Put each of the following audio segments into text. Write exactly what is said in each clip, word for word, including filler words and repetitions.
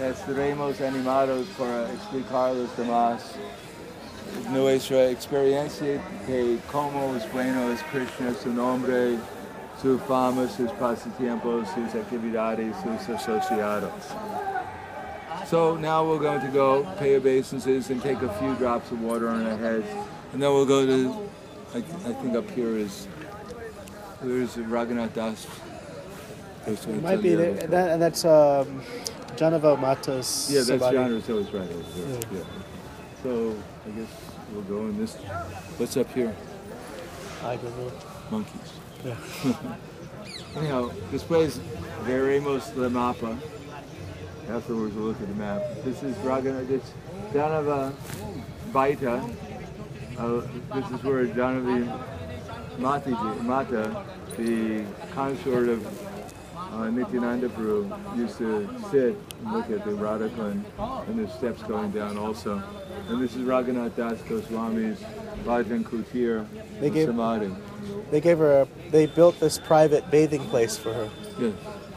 estaremos animados para explicar los demás nuestra experiencia de cómo es bueno es Krishna, su nombre, su fama, sus pasatiempos, sus actividades, sus asociados. So now we're going to go pay obeisances and take a few drops of water on our heads, and then we'll go to, I, I think up here is, there's Raghunath Das. It might be there, that, and that's um, Janava Mata's. Yeah, that's Samadhi. Janava, so it's right over there. Yeah. yeah. So I guess we'll go in this. What's up here? I don't know. Monkeys. Yeah. Anyhow, this place, Veremos La Mapa. Afterwards we'll look at the map. This is Raghunath, it's Janava Baita. Uh, this is where Janavi Mataji, Mata, the consort of uh, Nityananda Prabhu, used to sit and look at the Radhakund, and there's steps going down also. And this is Raghunath Das Goswami's Bhajan Kutir They gave, Samadhi. They gave her a, they built this private bathing place for her. Yes.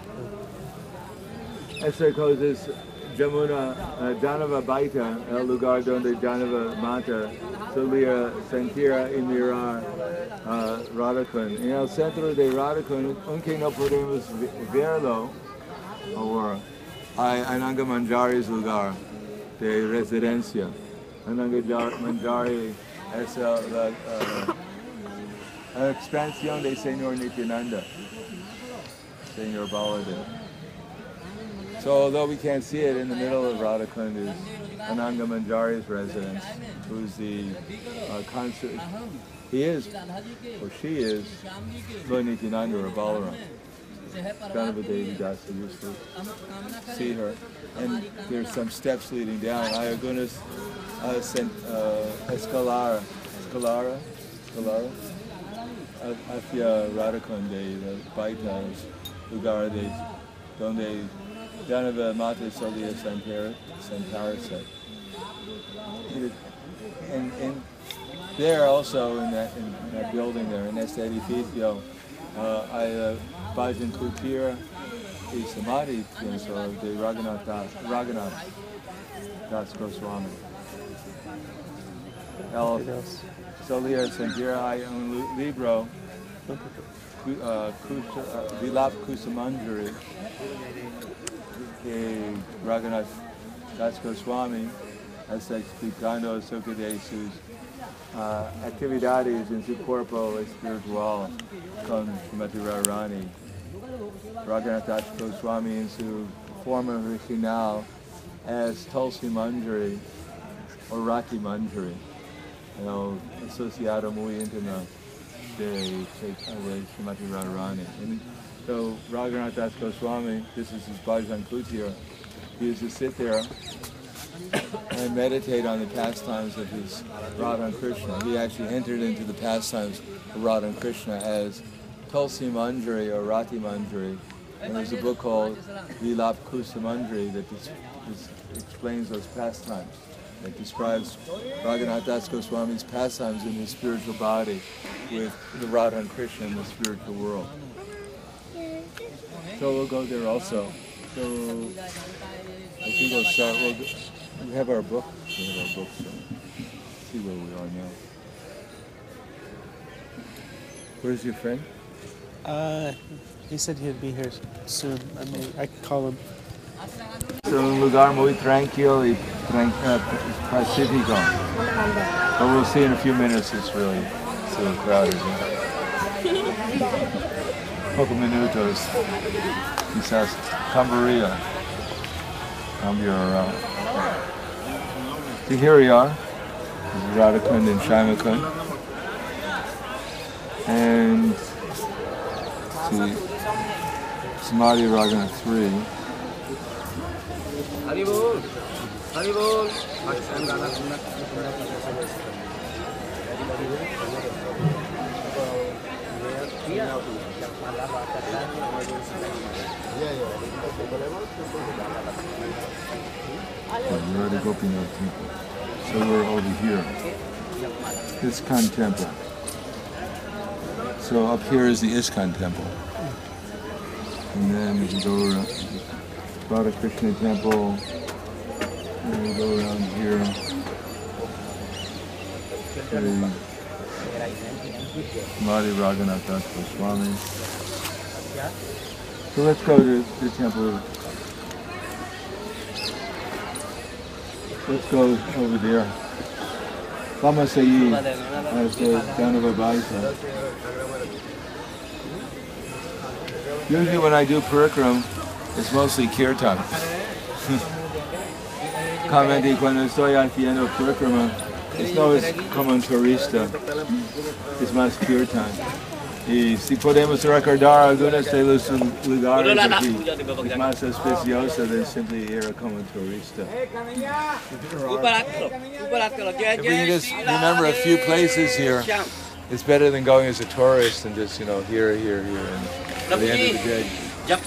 Esta cosa es Jamuna uh, Janava Baita, el lugar donde Janava Mata solía sentir y mirar uh, Radhakund. En el centro de Radhakund, aunque no podemos verlo ahora, hay Ananga Manjari's lugar de residencia. Ananga Manjari es la, uh, la expansión de Señor Nityananda, Señor Baladev. So although we can't see it, in the middle of Radhakund is Ananga Manjari's residence, who's the uh, consort. He is, or she is, Lord Nityananda or Balaram. Janava Devi Dasa used to see her. And there's some steps leading down. Ayagunas uh, sent uh, Escalara, Escalara, Escalara, hacia Radhakund, the Baitas, lugar de donde Janava Mata solía sentarse. And, and there also, in that, in that building there, in este edificio, uh, hay uh, Bhajan Kutir y Samadhi, pienso, de Raghunath Das, Raghunath Das Goswami. El solía sentir, hay un libro, uh, Kusa, uh, Vilap Kusamanjari, que Raghunath Das Goswami está explicando acerca de sus uh, actividades en su cuerpo espiritual con Srimati Radharani. Raghunath Das Goswami en su forma original es Tulsi Manjari o Rati Manjari, el asociado muy íntimo de, de Srimati Radharani. And so Raghunath Das Goswami, this is his Bhajan Kutir, he used to sit there and meditate on the pastimes of his Radha and Krishna. He actually entered into the pastimes of Radha and Krishna as Tulsi Manjari or Rati Manjari. And there's a book called Vilap Kusa Manjari that dis- dis- explains those pastimes, that describes Raghunath Das Goswami's pastimes in his spiritual body with the Radha and Krishna in the spiritual world. So we'll go there also. So I think we'll start. We'll, we have our book. We have our book. So see where we are now. Where's your friend? Uh, he said he'd be here soon. I mean, I can call him. Es un lugar muy tranquilo y tran- uh, pacífico. But we'll see in a few minutes. It's really so crowded. Pocos minutos, quizás cambiaría, cambiará. So here we are, this is Radhakund and Shyamakund, and see, Samadhi Raghunath three. Haribol, Haribol. We're at the Gopinath temple. So we're over here. ISKCON temple. So up here is the ISKCON temple. And then we can go around. Radha Krishna temple. And we go around here. The Madi Raghunath Swami. So let's go to the temple. Let's go over there. Kamasayi as the Janavabaita. Usually when I do parikram, it's mostly kirtan. Commenting cuando estoy haciendo parikrama, es no es como un turista, es más kirtan. Y si podemos recordar algunos de los lugares aquí, es más auspicioso de simply ir como un turista. If we can just remember a few places here, it's better than going as a tourist and just, you know, here, here, here, and at the end of the day.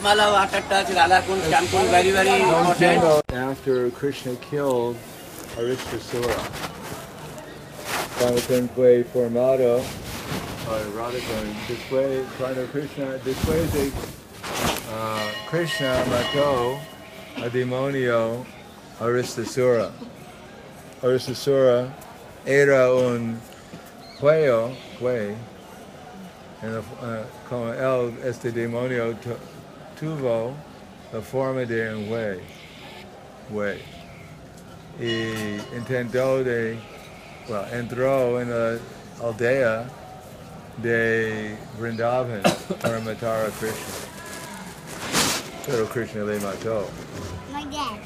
very, very important. After Krishna killed Aristasura, Radhakan fue formado, uh, Radhakan, después, cuando Krishna, después de uh, Krishna mató a demonio Aristasura. Aristasura era un juego, fue, en la, uh, como él, este demonio tuvo la forma de un güey, güey, y intentó de, well, entró en la aldea de Vrindavan para matar a Krishna. Pero Krishna le mató. Like that.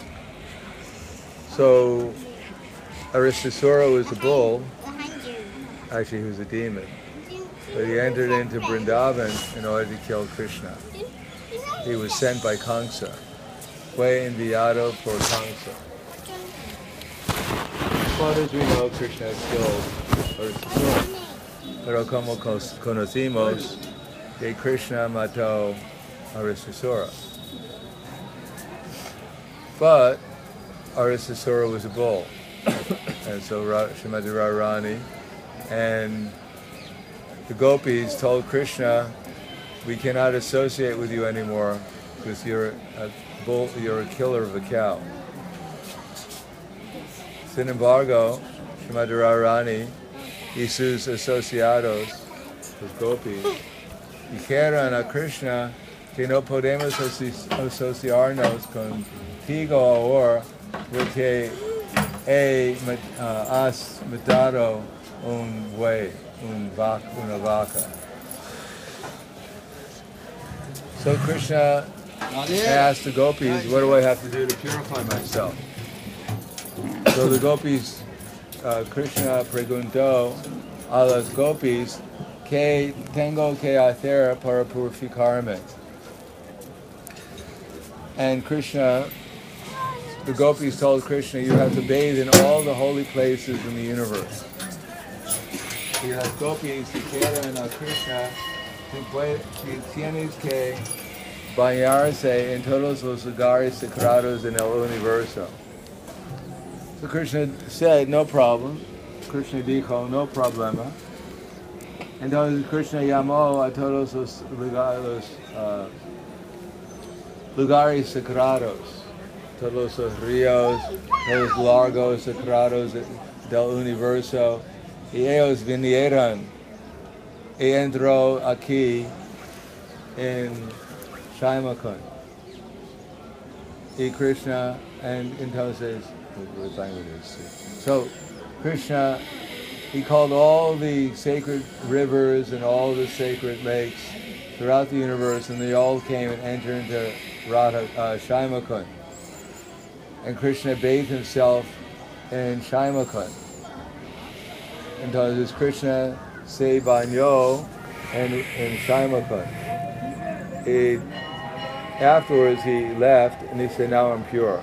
So Aristasura was a bull. Behind you. Actually, he was a demon. But he entered into Vrindavan in order to kill Krishna. He was sent by Kamsa. Fue enviado por Kamsa. As far as we know, Krishna killed Aristasura. Pero como conocimos que Krishna mató Aristasura. But Aristasura was a bull. And so Srimati Radharani and the gopis told Krishna, we cannot associate with you anymore because you're a bull, you're a killer of a cow. Sin embargo, Srimati Radharani y sus asociados, los gopis, dijeron a Krishna que no podemos asociarnos contigo ahora porque he, uh, has matado un buey, un vaca, una vaca. So Krishna asked the gopis, what do I have to do to purify myself? So the gopis, uh, Krishna preguntó a los gopis, ¿qué tengo que hacer para purificarme? And Krishna, the gopis told Krishna, you have to bathe in all the holy places in the universe. Y las gopis dijeron a Krishna, que tienes que bañarse en todos los lugares sagrados en el universo. So Krishna said, no problem. Krishna dijo, no problema. Entonces Krishna llamó a todos los lugares, uh, lugares sagrados, todos los ríos, todos los lagos sagrados del universo, y ellos vinieron y entró aquí en Shaimakund. Y Krishna, and entonces, so Krishna, he called all the sacred rivers and all the sacred lakes throughout the universe, and they all came and entered into Radha, uh, Shaimakund. And Krishna bathed himself in Shaimakund. Entonces Krishna se bañó en, en Shaimakund. Y afterwards he left and he said, now I'm pure.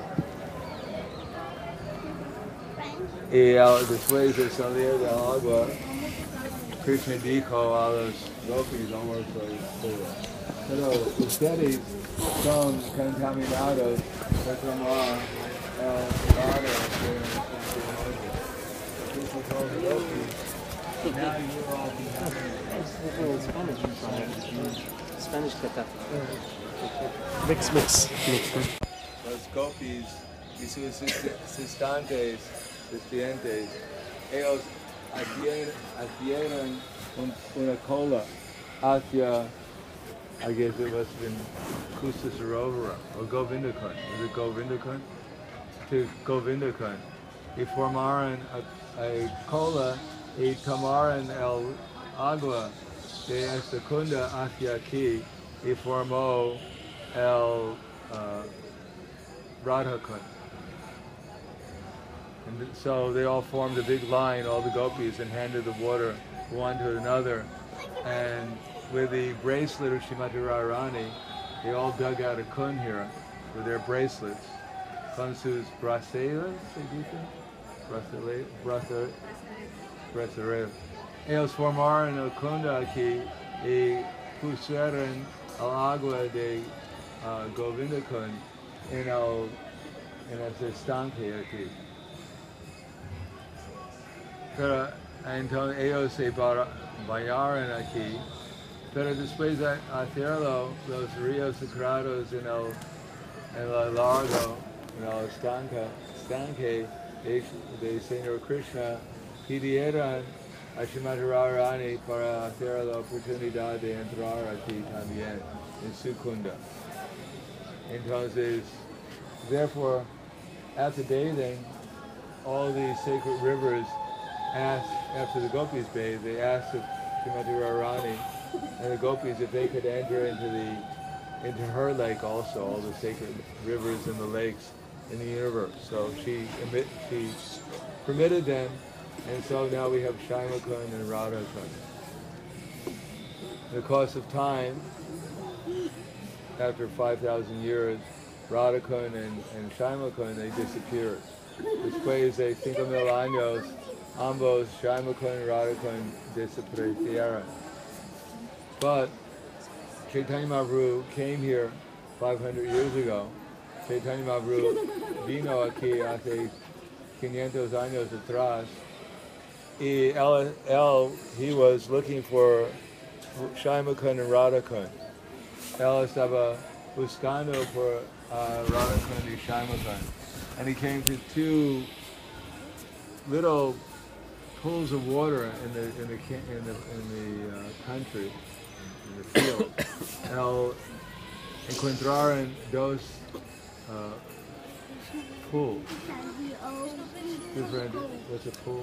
Y al, después de salir del agua, Krishna dijo a los gopis, almost pero ustedes son contaminados por tomar el agua de Krishna told the gopis, now you're all contaminated. Spanish kata. Mix, mix. Mix. los gopis y sus asistantes, asistentes, ellos adhieran un, una cola hacia, I guess it must have been Kusa Sarovara or Govindakund. Was it Govindakund? To Govindakund. Y formaron a, a cola y tomaron el agua de esta cunda hacia aquí y formó el uh, Radhakund. And so they all formed a big line, all the gopis, and handed the water one to another. And with the bracelet of Srimati Radharani, they all dug out a kun here with their bracelets. Kunsus bracelets, bracelet, bracelet, bracelet. Eles formaram a cunda aqui e puseram a água de uh, Govindakund em el, em esse estanque aqui. Pero, então ellos se banharam aqui, pero después de hacerlo, los ríos sagrados en el, en el largo, en el estanque, estanque de, de Señor Krishna, pidieron a Srimati Radharani para hacer la oportunidad de entrar aquí también, en su kunda. Entonces, therefore, after bathing, all these sacred rivers asked, after the gopis bathed, they asked if Srimati Radharani and the gopis if they could enter into the into her lake also, all the sacred rivers and the lakes in the universe. So she she permitted them, and so now we have Shaimakund and Radhakund. In the course of time, after five thousand years, Radhakund and, and Shaimakund, they disappeared. Después de cinco mil años, ambos, Shaimakund and Radhakund, desaparecieron. But Chaitanya Mahaprabhu came here five hundred years ago. Chaitanya Mahaprabhu vino aquí hace quinientos años atrás. Y él, él, he was looking for Shaimakund and Radhakund. Él estaba buscando por uh, Radhakund y Shaimakund. And he came to two little pools of water in the in the in the, in the uh, country, in the field. El encontraron dos uh, pools. Different. What's a pool?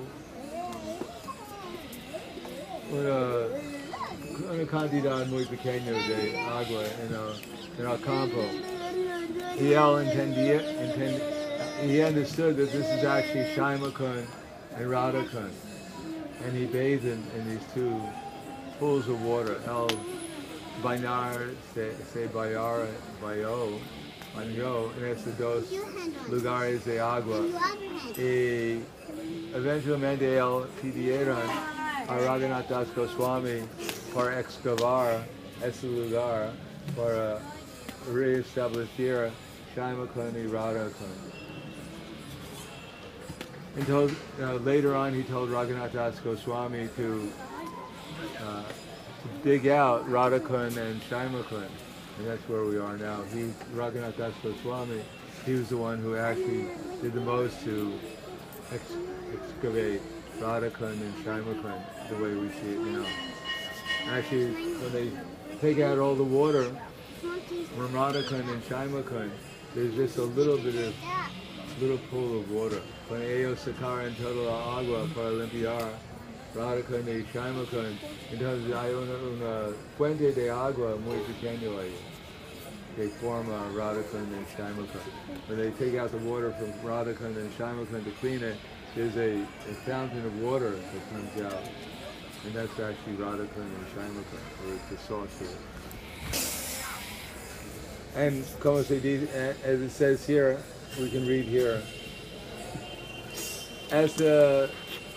Una, una cantidad muy pequeña de agua en el, en el campo. Y él entendía, entend, he understood that this is actually Shaimakund and Radhakund. And he bathed in, in these two pools of water. El bañar se, se bayar, bayó, bañó en estos dos lugares de agua. Y eventualmente él pidieron a Raghunath Das Goswami para excavar ese lugar para reestablecer Shaimakund y Radhakund. And told, uh, later on he told Raghunath Das Goswami to, uh, to dig out Radhakund and Shaimakund. And that's where we are now. He, Raghunath Das Goswami, he was the one who actually did the most to ex excavate Radhakund and Shaimakund the way we see it now. Actually, when they take out all the water from Radhakund and Shaimakund, there's just a little bit of, little pool of water. Cuando ellos sacaron toda la agua para limpiar Radhakund y Shaimakund, entonces hay una, una fuente de agua muy pequeña ahí que forma Radhakund and Shaimakund. When they take out the water from Radhakund and Shaimakund to clean it, there's a, a fountain of water that comes out, and that's actually Radhakund and Shaimakund, or it's the source of it. And como se dice, as it says here, we can read here, este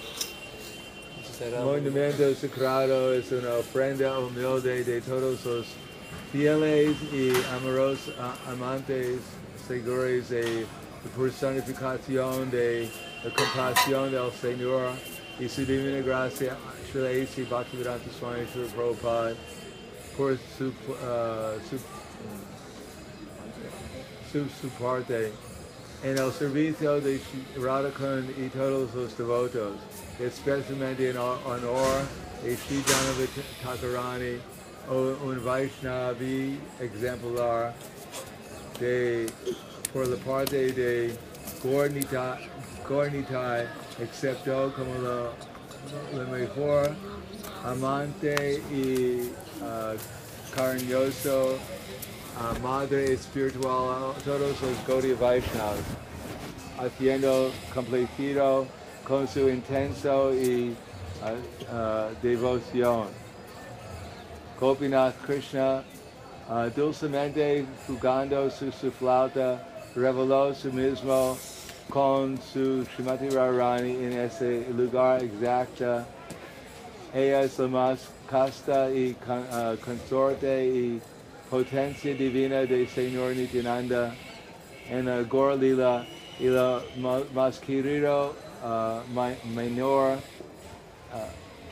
monumento sagrado es una ofrenda humilde de todos los fieles y amorosos amantes seguros de la personificación de la compasión del Señor y su divina gracia, Srila A C Bhaktivedanta Swami Srila Prabhupada, por su, uh, su su su parte. En el servicio de Radhakund y todos los devotos, especialmente en honor de Sri Janava Thakurani, un Vaishnavi exemplar de, por la parte de Gaur-Nitai, Gaur-Nitai aceptó como la, la mejor amante y uh, cariñoso uh, madre espiritual a todos los Gaudiya Vaishnavas, haciendo complacido con su intenso y uh, uh, devoción. Gopinath Krishna, uh, dulcemente jugando su, su flauta, reveló su mismo con su Srimati Radharani en ese lugar exacto. Ella es la más casta y con, uh, consorte y potencia divina de Señor Nityananda en la Gaur Lila y la más querido uh, menor uh,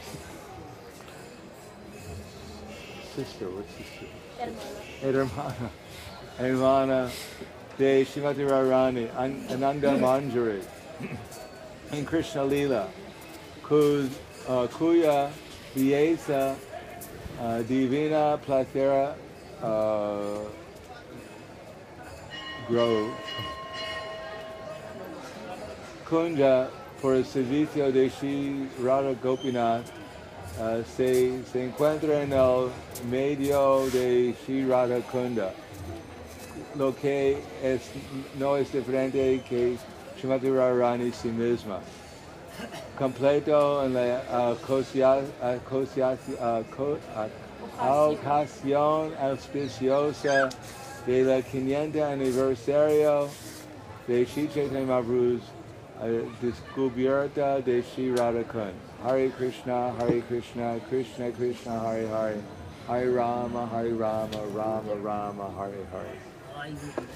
sister, what's sister? Hermana. Hermana de Srimati Radharani, Ananda Manjari, en Krishna Lila, cuya, uh, cuya belleza uh, divina placera uh, grove. Kunda, por el servicio de Sri Radha Gopinath, uh, se, se encuentra en el medio de Sri Radha Kunda, lo que es, no es diferente que Srimati Radharani sí misma. Completo en la uh, cosia, uh, cosia, uh, co, uh, ocasión auspiciosa de la quinientos aniversario de Sri Chaitanya Mahaprabhu's uh, descubierta de Sri Radhakund. Hare Krishna, Hare Krishna, Krishna Krishna, Hare Hare, Hare Rama, Hare Rama, Rama Rama, Hare Hare.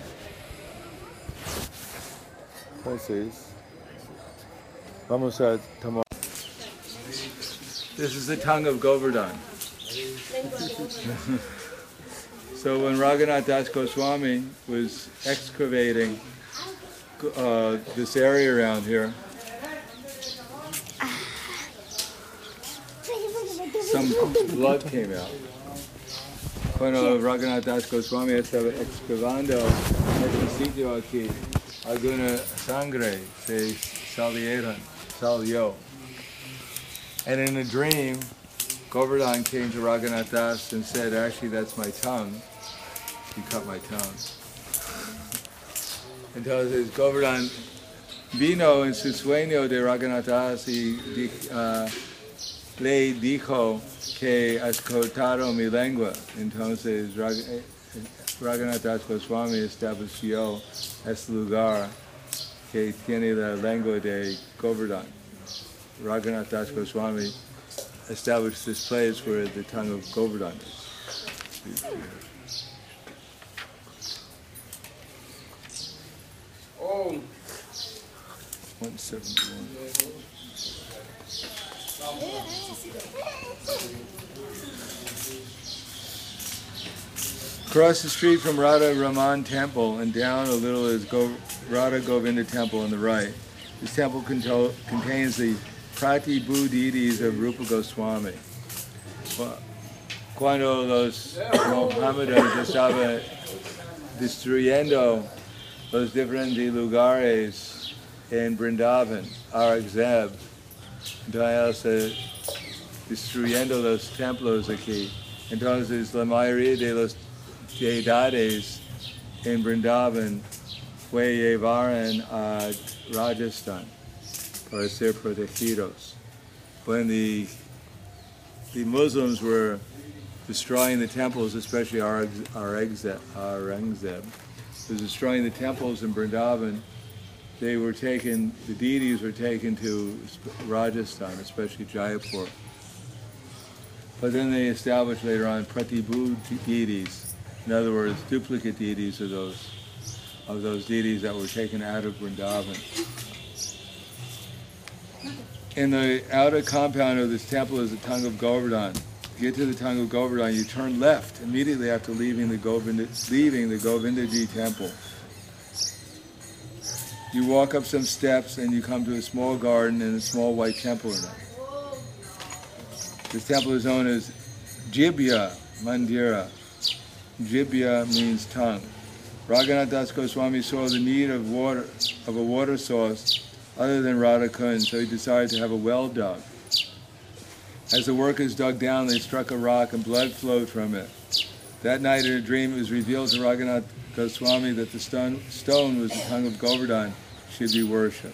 Entonces, vamos a tomar. This is the tongue of Govardhan. So when Raghunath Das Goswami was excavating uh, this area around here, some blood came out. Cuando Raghunath Das Goswami estaba excavando este sitio aquí, alguna sangre se salieron, salió. And in a dream, Govardhan came to Raghunath Das and said, actually that's my tongue. He cut my tongue. Entonces Govardhan vino en su sueño de Raghunath Das y uh, le dijo que has cortado mi lengua. Entonces Raghunath Das Goswami estableció este lugar que tiene la lengua de Govardhan. Raghunath Das Goswami established this place where the tongue of Govardhan is. Oh. one seventy-one. Across the street from Radha Raman Temple and down a little is Go Radha Govinda Temple on the right. This temple contains the Pratibhu deities of Rupa Goswami. Cuando los Mohammedans estaban destruyendo los diferentes lugares en Vrindavan, Aurangzeb, entonces destruyendo los templos aquí. Entonces la mayoría de los deidades en Vrindavan fue llevaron a Rajasthan para ser protegidos. When the, the Muslims were destroying the temples, especially Aurangzeb, Aurangzeb was destroying the temples in Vrindavan, they were taken, the deities were taken to Rajasthan, especially Jaipur. But then they established later on Pratibhu deities, in other words, duplicate deities of those, of those deities that were taken out of Vrindavan. In the outer compound of this temple is the tongue of Govardhan. To get to the tongue of Govardhan, you turn left immediately after leaving the Govinda, leaving the Govindaji temple. you walk up some steps and you come to a small garden and a small white temple in it. This temple is known as Jibya Mandira. Jibya means tongue. Raghunath Das Goswami saw the need of water, of a water source other than Radha Kund, so he decided to have a well dug. As the workers dug down, they struck a rock and blood flowed from it. That night in a dream, it was revealed to Raghunath Goswami that the stone, stone was the tongue of Govardhan, should be worshipped.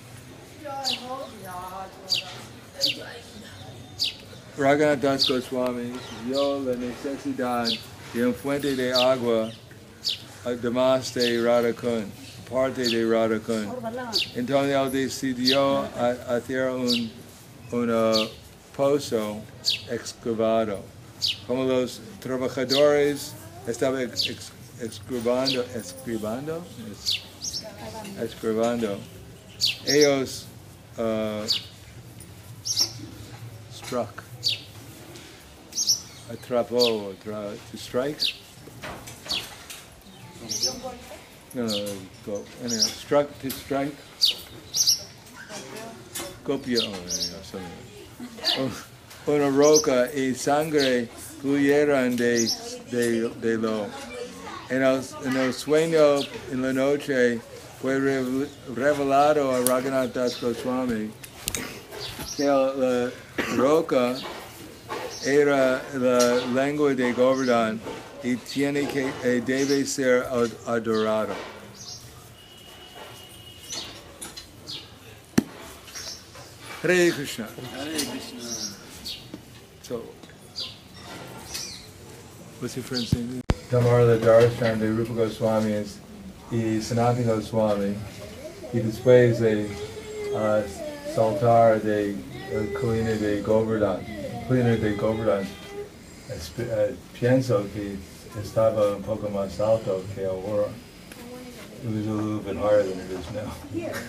Raghunath Das Goswami vio la necesidad de un fuente de agua además de Radha Kund, parte de Radha Kund. Entonces él decidió hacer un, un uh, pozo excavado. Como los trabajadores estaban ex, ex, excavando, excavando, es, excavando, ellos uh, struck, atrapó, tra, to strike. No, no, go. Anyway, struck to strike. Copia, oh, yeah, una roca y sangre fluyeron de, de, de lo. En el, en el sueño, en la noche, fue revelado a Raghunath Das Goswami que la roca era la lengua de Govardhan y tiene que eh, debe ser adorado. Hare Krishna. Hare Krishna. So, what's your friend's name? Tamarla Darsham de Rupa Goswami is y Sanatana Goswami. He displays a uh, saltar de uh, Colina de Govardhan. Colina de Govardhan. Uh, pienso que estaba un poco más alto que ahora. It was a little bit higher than it is now.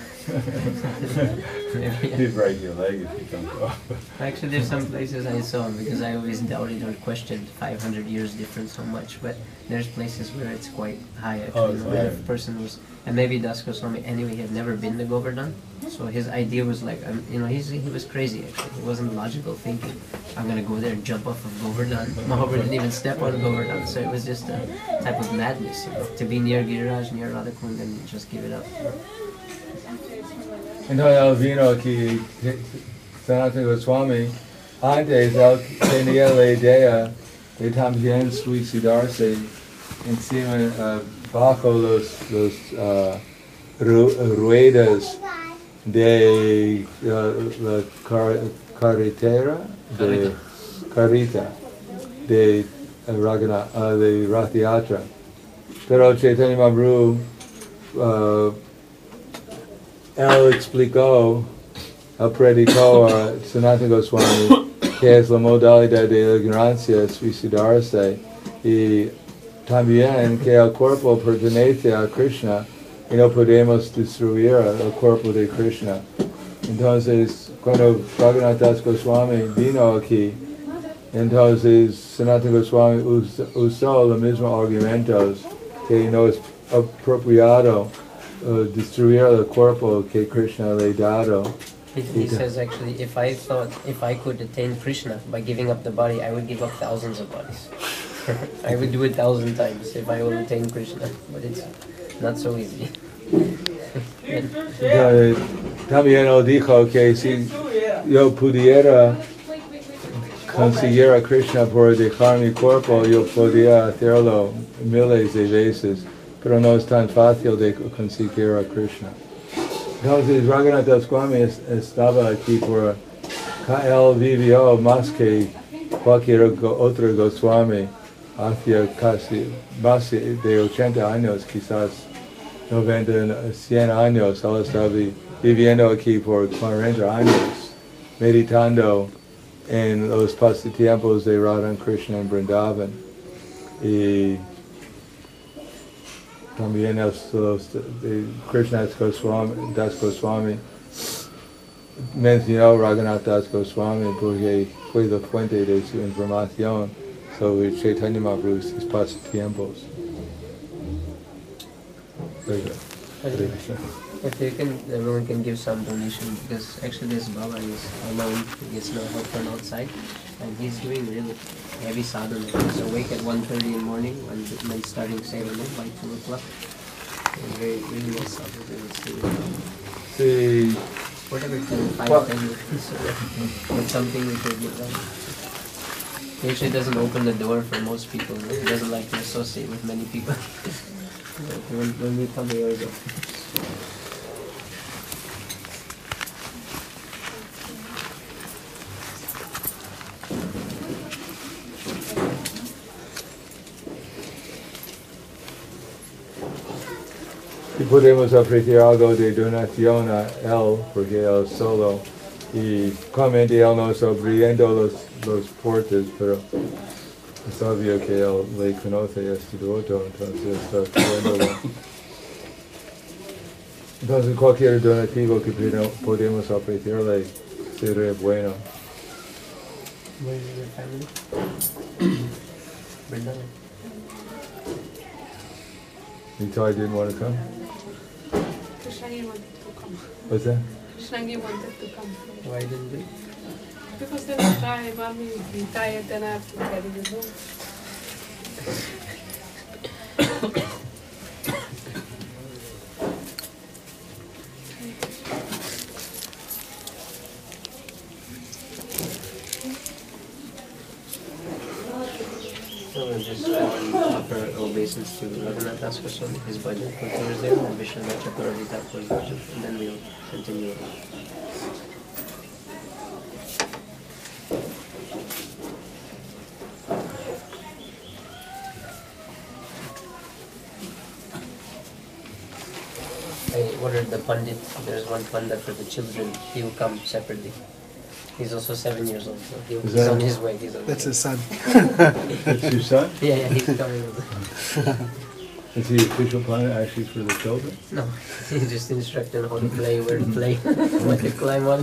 You'd break your leg if you don't go. Actually, there's some places I saw, because I always doubted or questioned five hundred years difference so much, but there's places where it's quite high actually. Oh, you know, yeah. If a person was, and maybe Das Goswami anyway, he had never been to Govardhan, so his idea was like, um, you know, he's, he was crazy actually. It wasn't logical thinking. I'm going to go there and jump off of Govardhan. Mahaprabhu didn't even step on Govardhan, so it was just a type of madness, you know, to be near Giriraj, near Radha Kund, and just give it up. You know? Entonces él vino aquí, Sanatana Goswami, antes él tenía la idea de también suicidarse encima, uh, bajo los, los uh, ru ruedas de uh, la car carretera, de carreta, de uh, Raghunath, uh, de Rath Yatra. Pero Chaitanya Mahaprabhu uh, él explicó, él predicó a Sanatana Goswami que es la modalidad de la ignorancia suicidarse y también que el cuerpo pertenece a Krishna y no podemos destruir el cuerpo de Krishna. Entonces, cuando Raghunath Das Goswami vino aquí, entonces Sanatana Goswami usó, usó los mismos argumentos que no es apropiado Uh, destruir el cuerpo que Krishna le dado. He, he says actually, if I thought, if I could attain Krishna by giving up the body, I would give up thousands of bodies. I would do it thousand times if I would attain Krishna, but it's not so easy. También él dijo que si yo pudiera conseguir a Krishna por dejar mi cuerpo, yo podría hacerlo miles de veces. Pero no es tan fácil de conseguir a Krishna. Entonces Raghunath Das Goswami estaba aquí por él vivió más que cualquier otro Goswami hacia casi más de ochenta años, quizás noventa, cien años. Él estaba viviendo aquí por cuarenta años, meditando en los pasatiempos de Radha Krishna en Vrindavan. Y también los, los de Krishna Das Goswami, Das Goswami mencionó Raghunath Das Goswami porque fue la fuente de su información sobre Chaitanya Mahaprabhu, sus pasatiempos. Very good. If you can, everyone can give some donation because actually this Baba is alone. He gets no help from outside, and he's doing really heavy sadhana. He's awake at one thirty in the morning and then starting Sevana by two o'clock. Very, really nice sadhana. See, Whatever, ten, five, Well- ten rupees. So that's something we could get done. He actually doesn't open the door for most people. No? He doesn't like to associate with many people. when, when we come here, we go. y podemos ofrecer algo de donación a él, porque él solo, y claramente él no está abriendo los, los puertas, pero es obvio que él le conoce este devoto, entonces está abriéndolo. Entonces cualquier donativo que podemos ofrecerle sería bueno. Where is your family? Vrindavan. Nitai didn't want to come? Krishnagi wanted to come. What's that? Krishnagi wanted to come. Why didn't you? Because they were tired, mommy would be tired, then I have to carry you home. So we'll just um, offer obeisance to Raghunath Das Goswami, his bhajan for Thursday, and Vishwanath Chakravarti Thakur's bhajan, and then we'll continue. I ordered the pandit. There's one pandit for the children. He will come separately. He's also seven years old, so he'll, Is he's that- on his way. He's on That's his his son. That's your son? Yeah, yeah, he's coming. Is he official planet actually for the children? No, he just instructed how to play, where to play, what to climb on.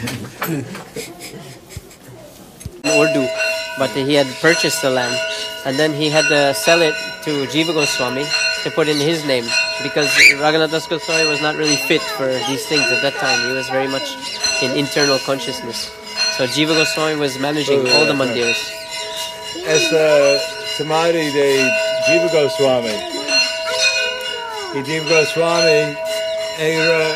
Urdu, but he had purchased the land, and then he had to sell it to Jiva Goswami to put in his name, because Raghunath Das Goswami was not really fit for these things at that time. He was very much in internal consciousness. So Jiva Goswami was managing all the mandirs. Es uh, Samadhi de Jiva Goswami. Y Jiva Goswami era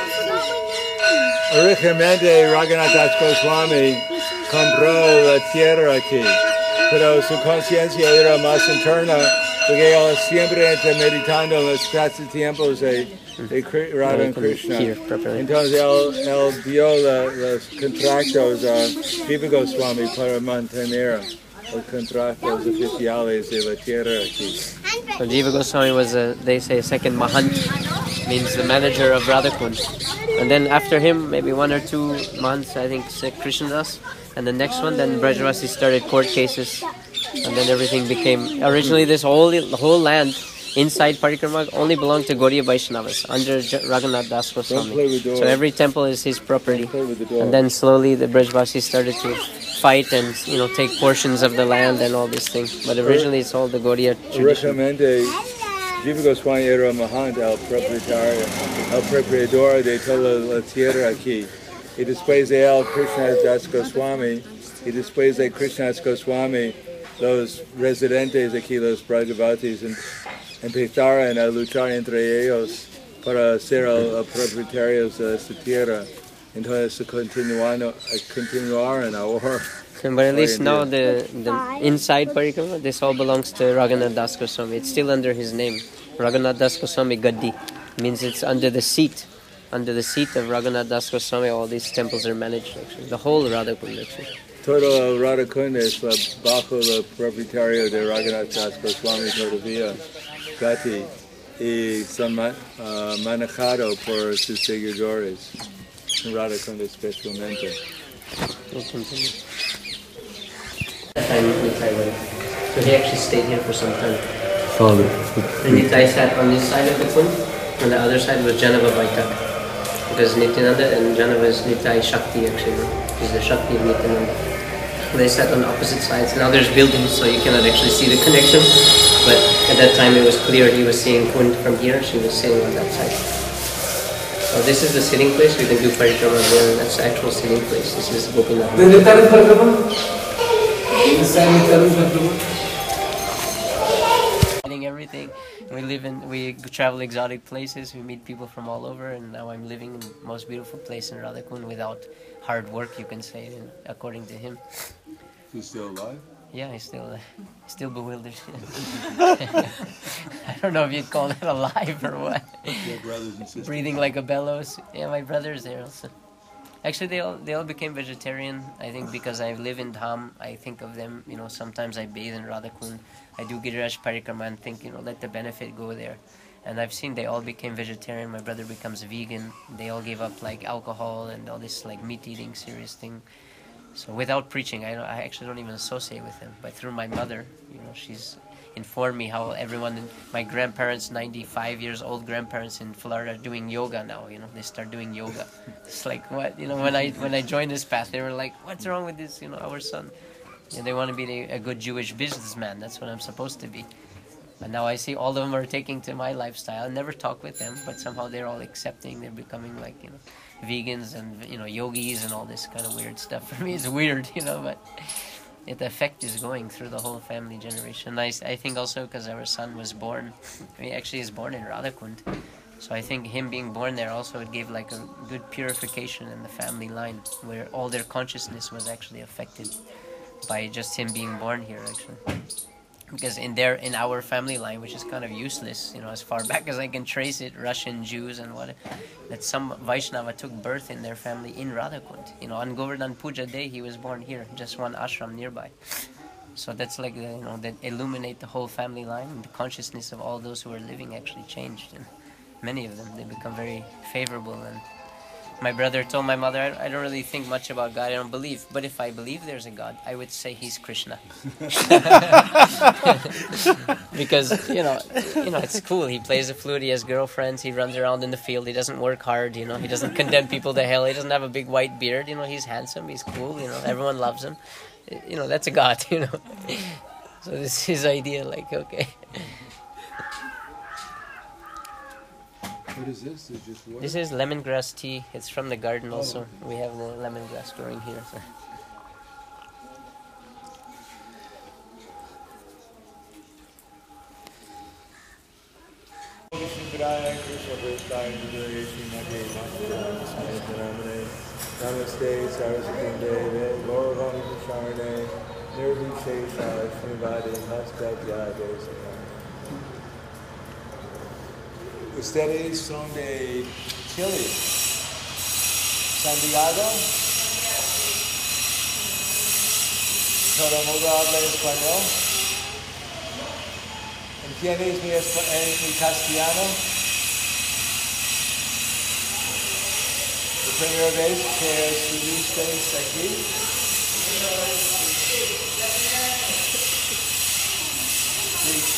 originalmente Raghunath Das Goswami compró la tierra aquí, pero su conciencia era más interna porque él siempre está meditando en los pasatiempos de, de Kri- Radha y Krishna. Hear properly. Entonces él, él dio la, los contratos a Jiva Goswami para mantener los contratos oficiales de la tierra aquí. So Jiva Goswami was, a, they say, a second Mahant, means the manager of Radhakund. And then after him, maybe one or two months, I think Krishnadas. And the next one, then Brajavasi started court cases. And then everything became... Originally, this whole the whole land inside Parikrama only belonged to Gaudiya Vaishnavas under J- Raghunath Das Don't play Goswami. with doors. So every temple is his property. Play with the door. And then slowly the Brajavasi started to fight and, you know, take portions of the land and all these things. But originally it's all the Gaudiya tradition. Originalmente Jiva Goswami era Mahant, el propietario, el propietador de toda la tierra aquí. Y después de él, Krishna Das Goswami, y después de Krishna Das Goswami, los residentes aquí, los Brajavatis, em- empezaron a luchar entre ellos para ser el, el propietarios de esta tierra. Entonces continuaron, continuaron ahora. But at least Oh, now yeah. the, the inside Parikrama, this all belongs to Raghunath Das Goswami. It's still under his name. Raghunath Das Goswami Gaddi. Means it's under the seat. Under the seat of Raghunath Das Goswami, all these temples are managed actually. The whole Radhakund actually. Todo el Radhakund es la- bajo el propietario de Raghunath Das Goswami todavía, Gati, y son ma- ah, manejados por sus seguidores, en Radhakund especialmente. We'll continue. That time Nitai went. So he actually stayed here for some time. Father. And Nitai sat on this side of the kund, and the other side was Janava Vaitak. Because Nityananda and Janava is Nitai Shakti actually. He's the Shakti of Nityananda. They sat on opposite sides. Now there's buildings, so you cannot actually see the connection. But at that time it was clear he was seeing Kund from here, she was sitting on that side. So this is the sitting place. We can do parikrama there. That's the actual sitting place. This is Gopinath. Everything. We live in, we travel exotic places. We meet people from all over, and now I'm living in the most beautiful place in Radhakund without hard work, you can say, according to him. He's still alive? Yeah, he's still, uh, still bewildered. I don't know if you'd call that alive or what. Your brothers and sisters. Breathing like a bellows. Yeah, my brother's there also. Actually, they all they all became vegetarian. I think because I live in Dham, I think of them. You know, sometimes I bathe in Radhakund. I do Giriraj Parikrama and think, you know, let the benefit go there. And I've seen they all became vegetarian. My brother becomes vegan. They all gave up like alcohol and all this like meat eating serious thing. So without preaching, I don't, I actually don't even associate with them. But through my mother, you know, she's informed me how everyone, my grandparents, ninety-five years old grandparents in Florida, are doing yoga now. You know, they start doing yoga. It's like what, you know, when I when I joined this path, they were like, "What's wrong with this? You know, our son." Yeah, they want to be a, a good Jewish businessman. That's what I'm supposed to be. And now I see all of them are taking to my lifestyle. I never talk with them, but somehow they're all accepting. They're becoming like, you know, vegans and, you know, yogis and all this kind of weird stuff. For me, it's weird, you know, but it, the effect is going through the whole family generation. I, I think also because our son was born, he actually is born in Radhakund. So I think him being born there also, it gave like a good purification in the family line where all their consciousness was actually affected by just him being born here, actually. Because in their, in our family line, which is kind of useless, you know, as far back as I can trace it, Russian Jews and what, that some Vaishnava took birth in their family in Radhakund. You know, on Govardhan Puja Day, he was born here, just one ashram nearby. So that's like, the, you know, that illuminate the whole family line, and the consciousness of all those who are living actually changed. And many of them, they become very favorable. And my brother told my mother, I, I don't really think much about God, I don't believe. But if I believe there's a God, I would say he's Krishna. Because, you know, you know, it's cool. He plays the flute, he has girlfriends, he runs around in the field, he doesn't work hard, you know, he doesn't condemn people to hell, he doesn't have a big white beard, you know, he's handsome, he's cool, you know, everyone loves him. You know, that's a God, you know. So this is his idea, like, okay. What is this? Is just water? This is lemongrass tea. It's from the garden also. We have the lemongrass growing here. So. Namaste, Saraswati, Gauravani Prasharne, Nirvishesha, Shrivade, Nastadhyade. Ustedes son de Chile, Santiago. Todo el mundo habla español. ¿Entiendes mi, mi castellano? La primera vez que estuviste aquí. Sí.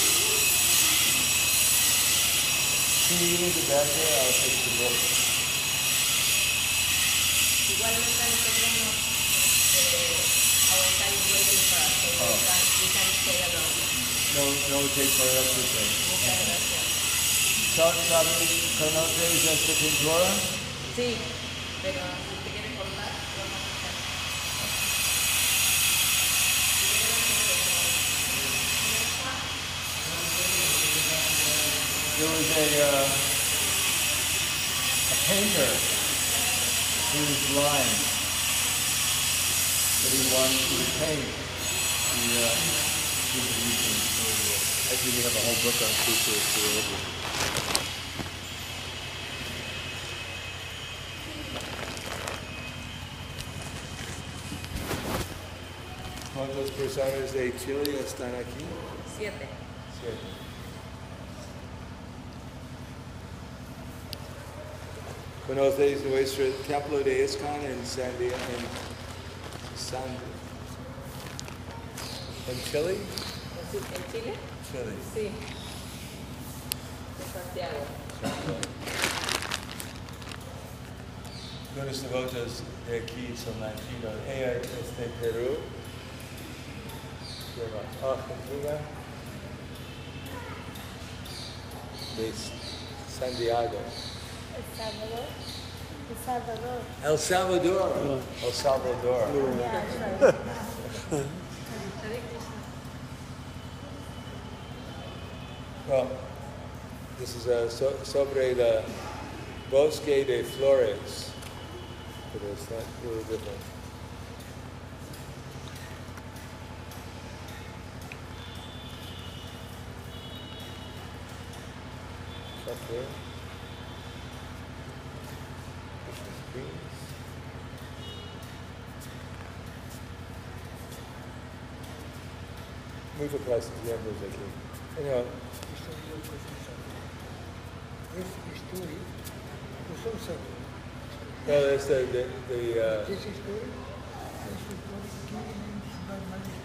Si you need the bathroom, I'll take the book. Igualmente nosotros no, eh, our time is waiting for us, so we, Oh. can, we can stay alone. No, no take for everything. Muchas gracias. ¿Sabes, conoces esta pintura? Sí, pero si te quieres contar, vamos a hacer. There was a, uh, a painter who was blind, but he wanted to paint the, uh, actually we have a whole book on Kusa. ¿Cuántas personas de Chile están aquí? Siete. Siete. ¿Conoces nuestro templo de ISKCON en San Diego, en San, en Chile? ¿En Chile? Chile. Sí. De Santiago. Algunos devotos de aquí son latinos. Ella es de Perú. Argentina. De Santiago. Salvador. El Salvador. El Salvador. El Salvador. Yeah, that's right. Well, this is uh, so, sobre the Bosque de Flores. But it's not really different. Up there. Christmas trees. Muchas gracias, miembros aquí. Anyhow, This story, Kusum Sir. no, that's the, the, the uh, This story, this story, king by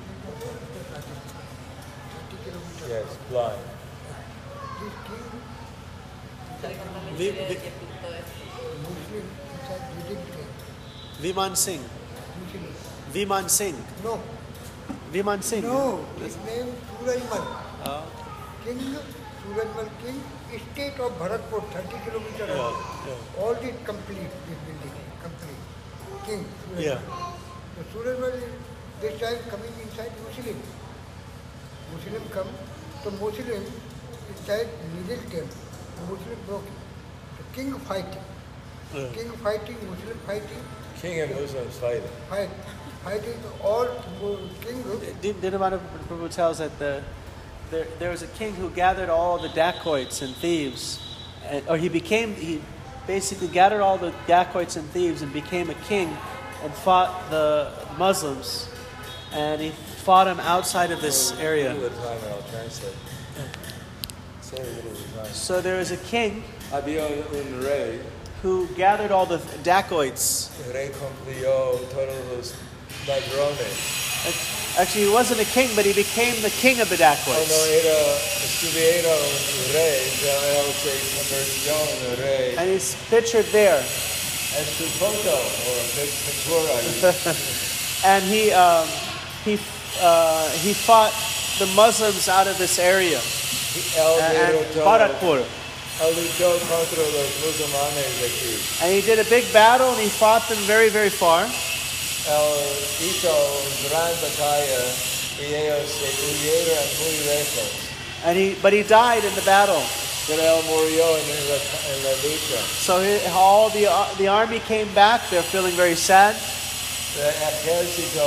thirty kilometers. yes, blind. This king, Vi- Vi- Muslim, inside Vedic king, Viman Singh. Muslim. Viman Singh. No, Viman Singh. no, his name Surajmal. Oh. King, Surajmal king, state of Bharatpur, thirty kilometers away. yeah. All the complete, this building, complete. King, Surajmal. Yeah. So Surajmal is this time coming inside Muslim. Muslim come, so Muslim inside middle camp. Muslim broke it. The king fighting. Yeah. King fighting, Muslim fighting, King and Muslims fighting. fight. Fighting all king. Dinavana Prabhu tells that the, there, there was a king who gathered all the dacoits and thieves, and, or he became, he basically gathered all the dacoits and thieves and became a king and fought the Muslims, and he fought them outside of this A area. little time and I'll translate. Say a little time. So there was a king Había un rey, who gathered all the dacoits. el rey cumplió todos los ladrones. Actually, he wasn't a king, but he became the king of the Cuando dacoits. era, estuviera un rey, ya él se convirtió en rey. And he's pictured there. Es su foto, o pintura. And he um, he uh, he fought the Muslims out of this area. Él And derrotó, Bharatpur. él luchó contra los musulmanes aquí. And he did a big battle and he fought them very, very far. Él hizo gran batalla y ellos se huyeron muy lejos. And he but he died in the battle. Pero él murió en la, en la lucha. So he, all the uh, the army came back. They're feeling very sad. El ejército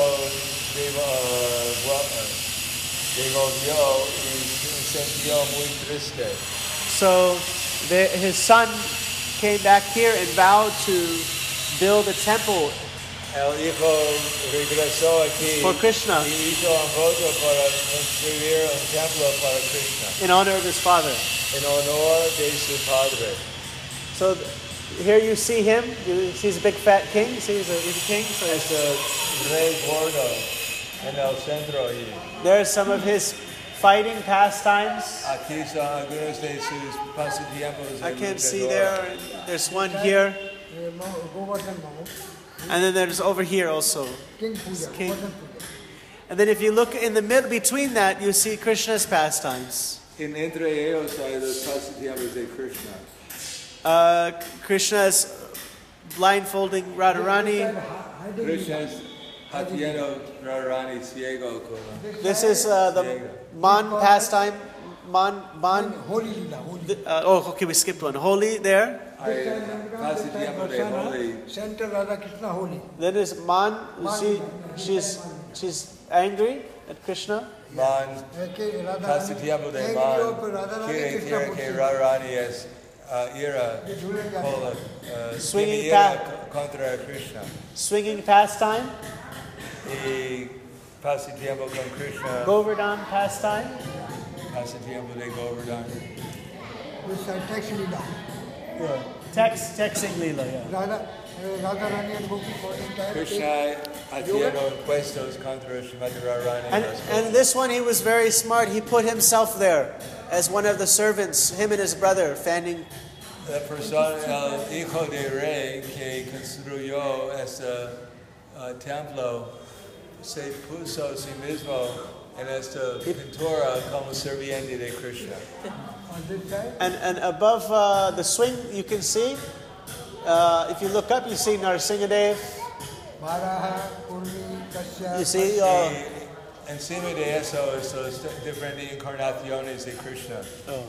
devolvió y se sintió muy triste. So the, his son came back here and vowed to build a temple El hijo regresó aquí for Krishna y hizo un voto para construir un templo para Krishna in honor of his father. en honor de su padre. So th- here you see him. You see he's a big fat king. You see he's a, he's a king. So Es el rey gordo en el centro y there's some of his fighting pastimes. aquí son algunos de sus pasatiempos. I de can see luchador. there. There's one here, eh, Mount- Govardhan Mount, and then there's over here also. King Puja, King. Govardhan Puja. And then if you look in the middle between that, you see Krishna's pastimes. En entre ellos hay los pasatiempos de Krishna. Uh, Krishna is blindfolding Radharani. Krishna es haciendo Radharani ciego con This is uh, the Man pastime. Man, Man. Holy Leela, holy. Uh, oh, okay, we skipped one. Holy there. hay pasatiempo de Holi. Center Radha Krishna holy. Then is Man. You see, she's she's angry at Krishna. Man, Okay, Radha pasatiempo de Rani, Man, Radha Rani, quiere, Krishna quiere que Pursi. Radharani es uh, ira, con, uh, Swinging tiene ira pa- contra Krishna. Swinging pastime. Y pasatiempo con Krishna, Govardhan pastime. pasatiempo de Govardhan. This is text Leela. Text, texting Leela, yeah. Radha, uh, Radha Rani and Gopi for the entire Krishna haciendo impuestos contra Srimati Radharani. And, and this one, he was very smart. He put himself there as one of the servants, him and his brother, fanning. La persona, el hijo de rey que construyó este uh, templo, se puso a sí mismo en esta pintura como sirviente de Krishna. On this side, And, and above uh, the swing, you can see, uh, if you look up, you see Narasimhadev. Varaha, Kurmi, Kashyap. You see, uh, Encima de eso es los different encarnaciones de Krishna. oh,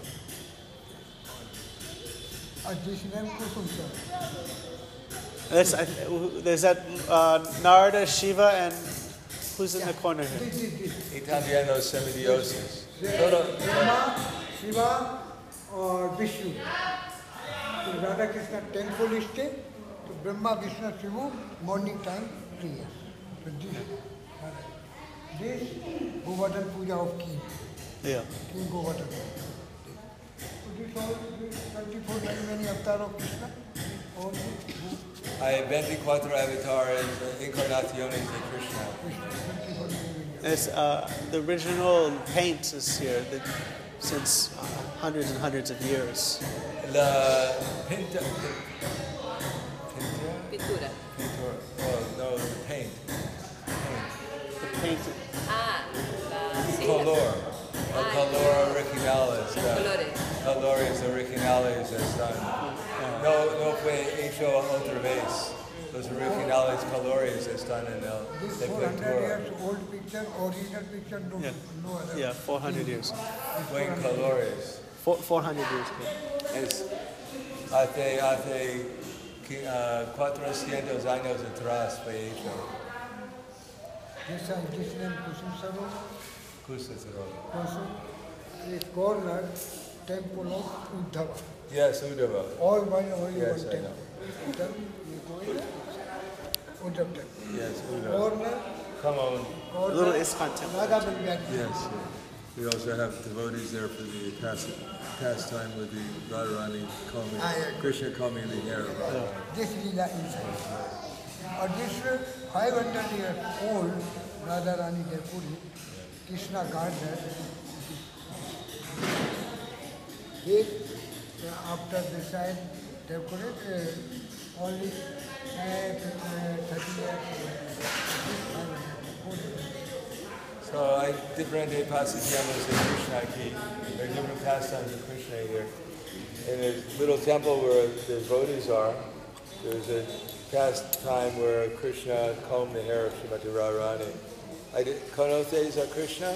Uh, this name Kusum, sir. there's, uh, there's that uh, Narada, Shiva, and who's in the corner here? This, this, this. Y también los semidioses. Todo, Brahma, Shiva or Vishnu. So Radha Krishna temple is stay. So Brahma, Vishnu, Shiva, morning time, three years. So this, this Govardhan Puja of King. Yeah. King Govardhan. So this all this twenty-four many many avatar of Krishna. All this hay veinticuatro avatares, encarnaciones de Krishna. twenty-four many many. It's, uh, the original paint is here the, since uh, hundreds and hundreds of years. La pinta, pinta, Pintura. pintura, oh no, the paint, paint. The paint. Ah, la, sí, Color, Ah, el color originales, los la- colores. colores originales están, no, no fue hecho otra vez. Los originales colores están en el This de four hundred pintura. years old picture, original picture, no, Yeah. no other. Yeah, four hundred years. Buen colores. Four, four hundred years ago. Es hace, hace qui- ah, cuatrocientos años atrás fue hecho. This is this name Kusum Saroj. Kusasaro. Kusum is corner temple of Uddhava. Yes, Uddhava. All one, only Yes, one I temple. Uddhava, you go in there, Uddhava temple. Yes, Uddhava. Corner, Come on. corner, Little ISKCON temple. Radha Bandiyani. Yes. We also have devotees there for the past, pastime with the Radharani combing, Ah, yeah. Krishna combing the hair of Radharani. This lila inside. Or this five hundred years old Radharani Depuri, Krishna garden. They, uh, after this side, decorate uh, only uh, uh, thirty years. So hay diferentes pasajes de Krishna aquí. There are different pastimes of Krishna here. In a little temple where the devotees are, there's a pastime where Krishna combed the hair of Srimati Radharani. I did- ¿Conoces a Krishna?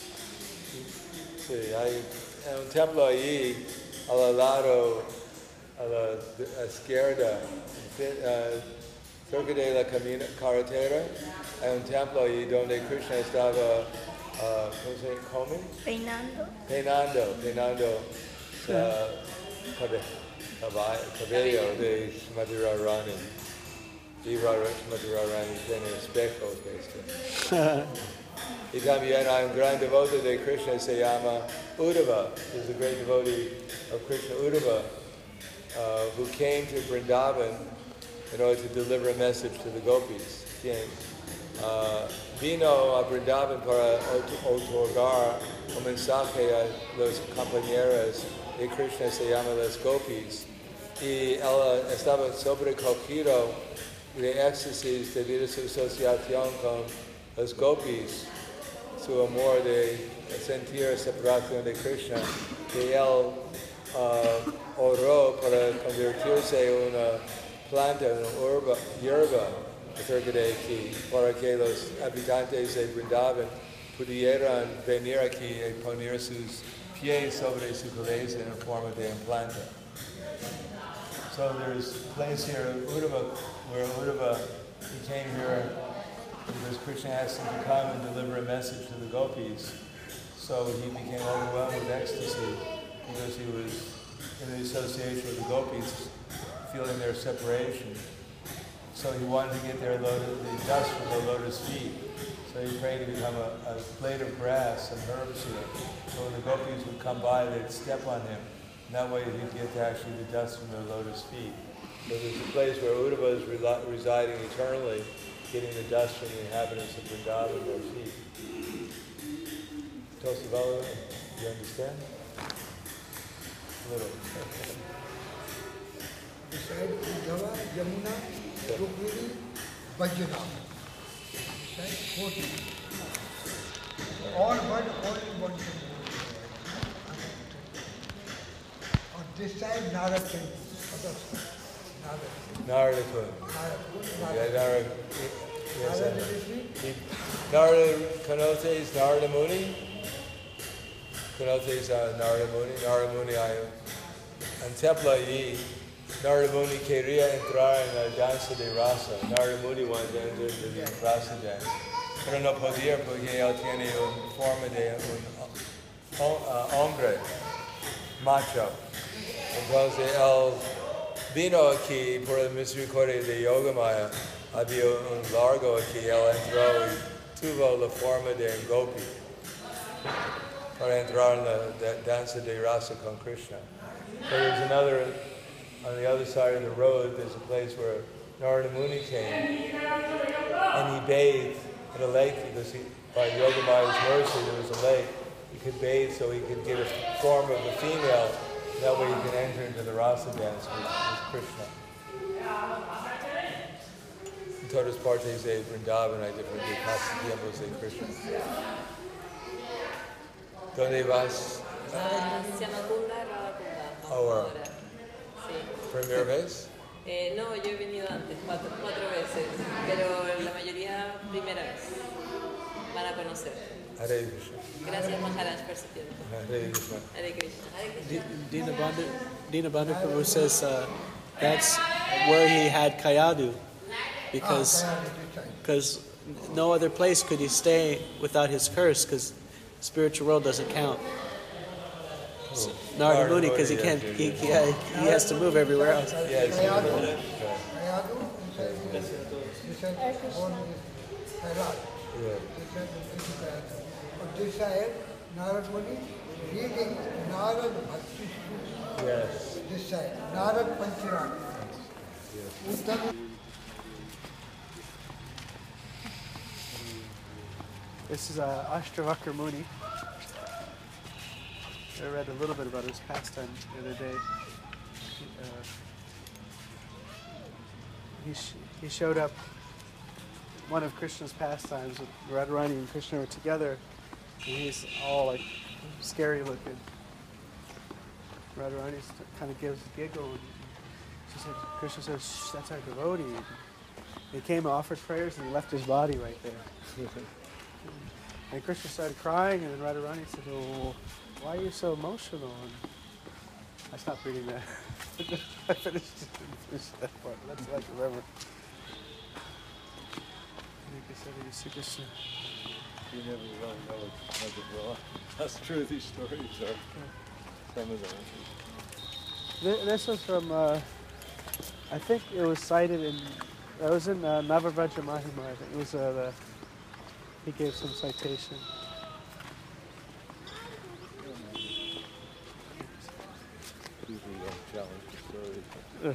Sí, hay en un templo allí, al lado, a la izquierda, uh, cerca de la camina, carretera, hay un templo allí donde Krishna estaba, uh, ¿cómo se llama? ¿Combing? Peinando. Peinando, peinando uh, cabe, caballo, cabello de Srimati Radharani. Y Radha- Srimati Radharani tiene espejos, este. Y también hay un gran devote de Krishna, se llama Uddhava. There's a great devotee of Krishna, Uddhava, uh, who came to Vrindavan in order to deliver a message to the gopis. Quien uh, vino a Vrindavan para ot- otorgar un mensaje a los compañeros de Krishna, se llama las gopis. Y él estaba sobrecogido de éxtasis debido a su asociación con los gopis, su amor de sentir separación de Krishna, que él uh, oró para convertirse en una planta, una urba, hierba cerca de aquí, para que los habitantes de Vrindavan pudieran venir aquí y poner sus pies sobre su cabeza en forma de un planta. So there's a place here, Uddhava, where Uddhava, he came here because Krishna asked him to come and deliver a message to the gopis. So he became overwhelmed with ecstasy because he was in the association with the gopis, feeling their separation. So he wanted to get their lotus, the dust from the lotus feet. So he prayed to become a, a blade of grass and herbs here. So when the gopis would come by, they'd step on him. And that way he'd get to actually the dust from their lotus feet. So there's a place where Uddhava is reli- residing eternally, getting the dust from the inhabitants of Vrindavan their feet. Tosavala, do you understand? A little. Beside Uddhava, Yamuna, Rukmini, Vajradham. Beside forty. All one, all in one temple. this side Narad temple. Other side. Narad. Narada Kun. Narad. Yeah, Narada. Yes, Narad and Rishi. Narada Kanote is Narada Muni. Kanote is uh, Narada Muni. Narada Muni ayo. And templo allí, Narada Muni quería entrar en la danza de raza. Narada Muni wanted to enter into the raza dance. Pero no podía porque él tiene una forma de un uh, hombre macho. Entonces él vino aquí por la misericordia de Yogamaya. Había un largo aquí, él entró y tuvo la forma de un gopi para entrar en la de, danza de rasa con Krishna. So there's another, on the other side of the road, there's a place where Narada Muni came and he bathed at a lake because he, by Yogamaya's mercy there was a lake. He could bathe so he could get a form of a female. That way he could enter into the rasa dance with, with Krishna. En todas partes de Vrindavan hay diferentes pasatiempos de Krishna. ¿Dónde vas? Ah, se llama Kunda Radha Kunda. Ahora. Sí. ¿Primera vez? Eh, no, yo he venido antes, cuatro, cuatro veces, pero la mayoría primera vez. Van a conocer. Hare Krishna. Gracias Maharaj por su tiempo. Hare Krishna. Hare Krishna. Hare Krishna. Dinabandhu Dinabandhu Prabhu says uh, that's where he had Kayadu, because because no other place could he stay without his curse, because spiritual world doesn't count. So, Narada Muni, because he can't, he, he, he has to move everywhere else. Yes. Kayadu, Kayadu, this side this side born is Kairaj. Yeah. This side is Kayadu. On this side, Narad Muni reading Narad Bhakti Sutta. Yes. This side, Narad Panchirana. Uttam. This is uh, Ashtavakra Muni. I read a little bit about his pastime the other day. Uh, he, sh- he showed up one of Krishna's pastimes with Radharani and Krishna were together, and he's all like scary looking. Radharani kind of gives a giggle, and she said, Krishna says, "Shh, that's our devotee." He came and offered prayers, and he left his body right there. And Krishna started crying, and then Radharani said, "Oh, why are you so emotional?" And I stopped reading that. I finished, finished that part. That's what I remember. I think I said it was Krishna. You never really know what it will. That's true, these stories are. Some of them. Th- This was from, uh, I think it was cited in, that was in uh, Navavrajra Mahima. I think it was, uh, the, he gave some citation. People don't challenge the stories. Ugh.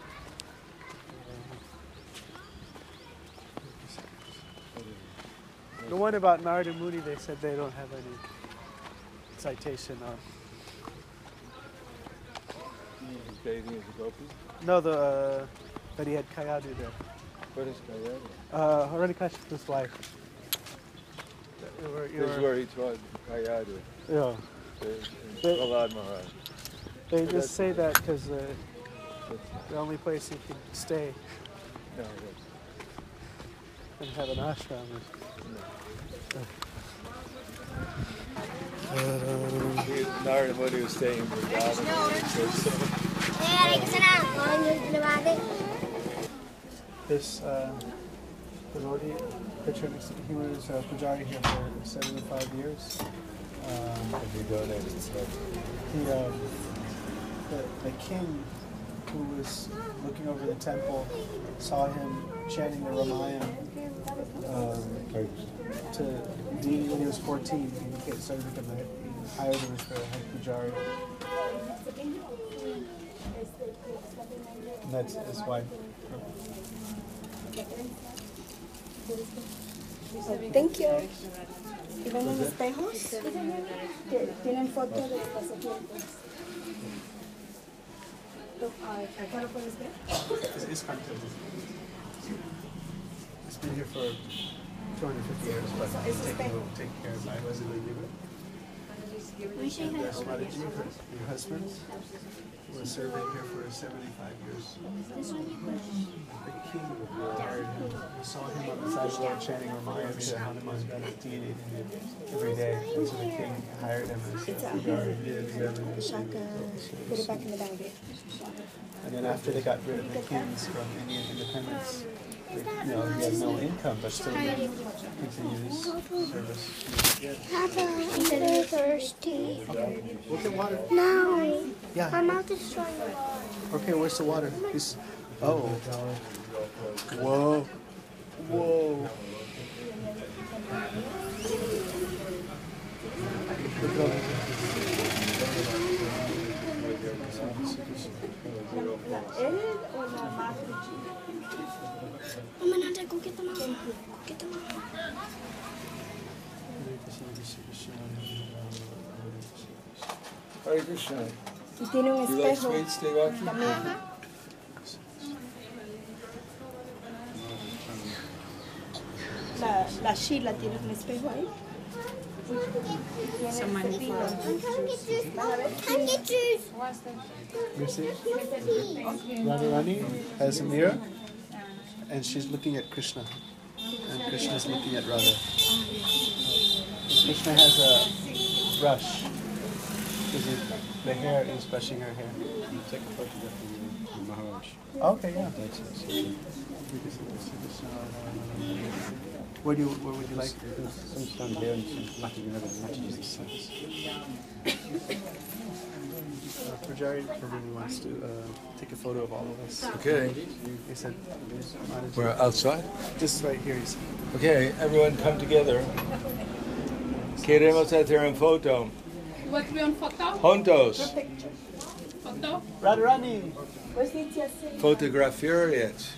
The one about Narada Muni, they said they don't have any citation on. He's bathing as a gopi. No, the uh, that he had Kayadu there. What is Kayadu? Uh, Harani wife. You were- you This is were- where he taught Kayadu. Yeah. The- They- Prahlad Maharaj. They But just that's- say that because uh, That's the only place he could stay not, no, that's, and have an ashram is. he, Narada Muni was staying in Vrindavan. This uh, devotee, picture, he was uh, Pujari here for seventy-five years. Um, And he donated stuff. he, um, the, the king who was looking over the temple saw him chanting the Ramayana um, to Dini when he was fourteen. He became, started to become the, he hired him as the head Pujari. And that's his wife. Thank you. ¿Y ven los espejos? Que tienen fotos de los pasaportes. ¿Acá lo puedes ver? It's, it's kind of, it's been here for two hundred fifty years, but it's taking, will take care of my resident. That's Mataji, your husband, who was serving here for seventy-five years. The king hired him. We saw him on the side of the road chanting Ramayana to Hanuman deity every day. And so the king hired him as a guard. Shaka, put it back in the bag. And then after they got rid of the kings from Indian independence, they, you know, he had no income, but still continued his service. Papa, I'm so thirsty. Look at water. No. Yeah. My mouth is drying a lot. Okay, where's the water? This. Oh. Whoa. Whoa. Look at all Mama, Nanda, go get the mom. Go get the mom. Hare Krishna. Y tiene un You like espejo. sweets, Devaki? También. La, la Sheila tiene un espejo ahí. Some money for Can get juice. You see? Radharani has a mirror, and she's looking at Krishna, and Krishna is looking at Radha. Krishna has a brush. Is it, the hair is brushing her hair. Take a photograph of Maharaj. Okay, yeah. That's it. Where do you, where would you like? Some stand here and some matches, you know, matches the sense. Uh, Pujari really wants to uh, take a photo of all of us. Okay. He said, We're outside? just right here. He said. Okay, everyone come together. Queremos hacer un foto. You want to be on photo? Juntos. Photo? Radharani! Fotografiert.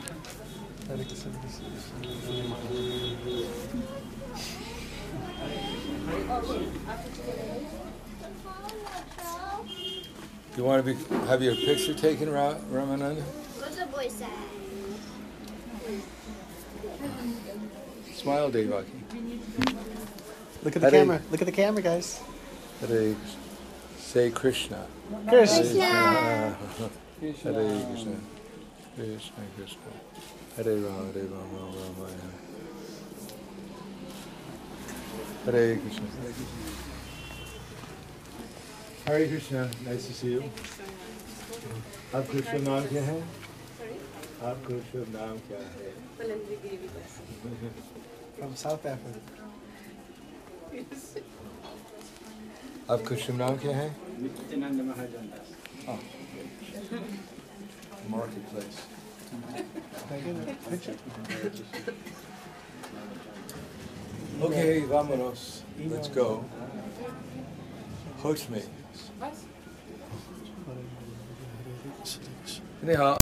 You want to be have your picture taken, Ra- Ramananda? What's the boy say? Smile, Devaki. Look at the Hare- camera. Look at the camera, guys. Hare say Krishna. Krishna. Hare Krishna. Krishna Krishna. Hare Rama, Hare Rama, Rama Rama. Hare Krishna. Hare Krishna. Nice to see you. आपका शुभ नाम क्या है? आपका शुभ नाम क्या है? From South Africa. आपका शुभ नाम क्या है? Nityananda Mahajan Das. Oh. Marketplace. Can I get a picture? Okay, vámonos. Let's go. Coach me. 你好。